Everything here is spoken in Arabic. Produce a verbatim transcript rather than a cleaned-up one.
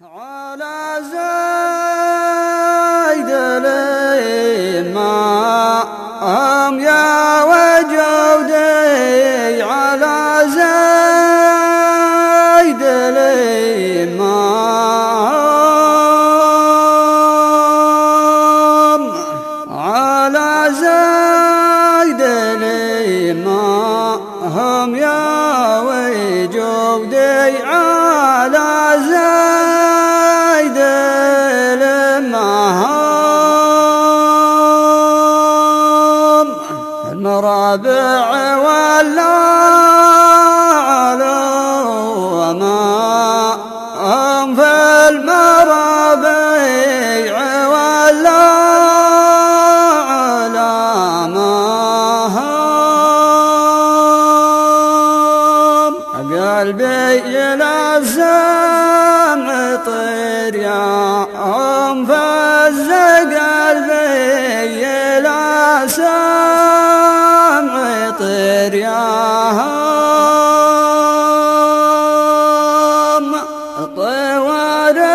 على زايد الإمام يا وجودي على زايد الإمام على زايد الإمام يا وجودي على زايد الإمام المرابع ولا على وما في المرابع ولا على ما قلبي لازم طير يوم فز قلبي لازم طير يوم طوار